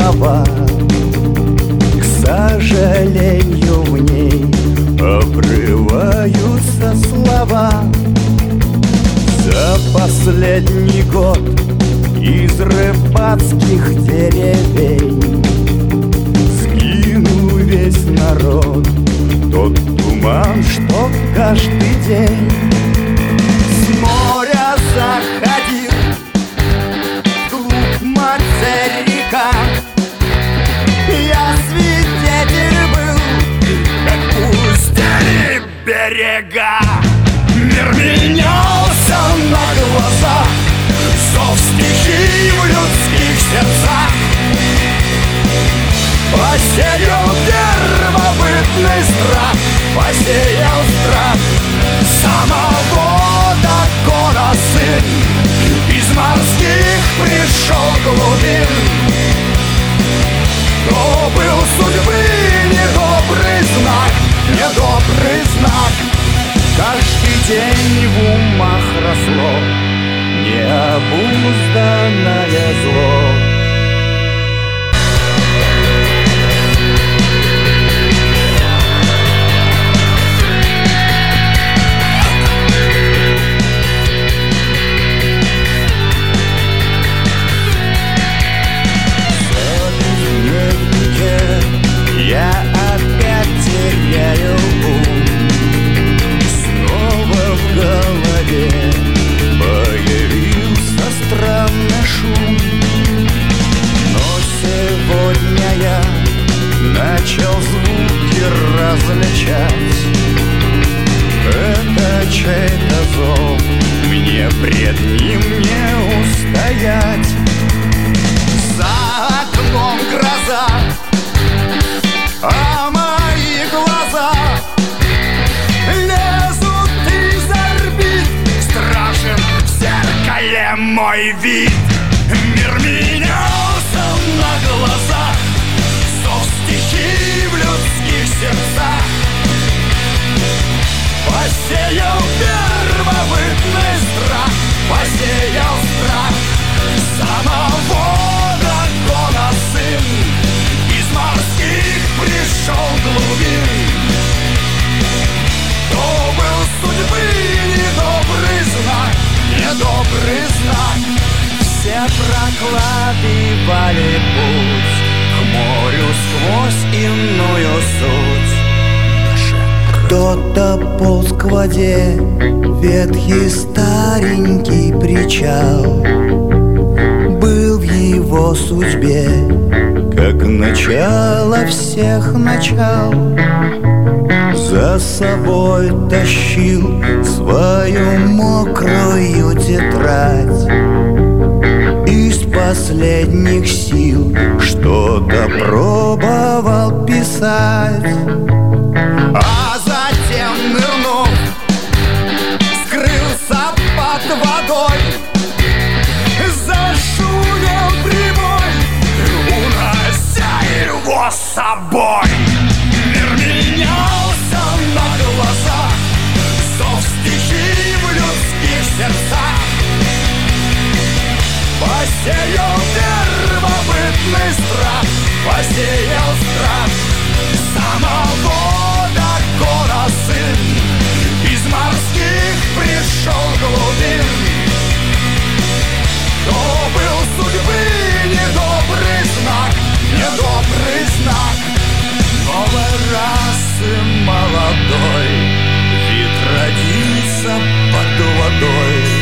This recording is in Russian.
слова. К сожалению, в ней обрываются слова. За последний год из рыбацких деревень сгинул весь народ. Тот туман, что каждый день с моря заходил вглубь материка. Я свидетель был, как пустели берега. Мир менялся на глазах, зов стихий в людских сердцах. Посеял первобытный страх, посеял страх самого дракона сын. Из морских пришел глубин. То был судьбы недобрый знак, недобрый знак. Каждый день в умах росло необузданное зло. Я опять теряю ум. Снова в голове появился странный шум. Но сегодня я начал звуки различать. Это чей-то зов, мне пред ним не устоять. За окном гроза, а мои глаза лезут из орбит. Страшен в зеркале мой вид. Мир менялся на глазах, зов стихий в людских сердцах. Посеял первобытный страх, посеял страх самого дракона сын. Из морских пришел глубин. То был судьбы недобрый знак, недобрый знак. Все прокладывали путь к морю сквозь иную суть. Кто-то полз к воде, ветхий старенький причал был в его судьбе, как начало всех начал. За собой тащил свою мокрую тетрадь. Из последних сил что-то пробовал писать. А затем, нырнув, скрылся под водой. Зашумел прибой, унося его с собой. Мир менялся на глазах, зов стихий в людских сердцах. Посеял первобытный страх, посеял страх самого дракона сын. Из морских пришел глубин. То был судьбы недобрый знак, недобрый знак. Новой расы молодой вид родился под водой.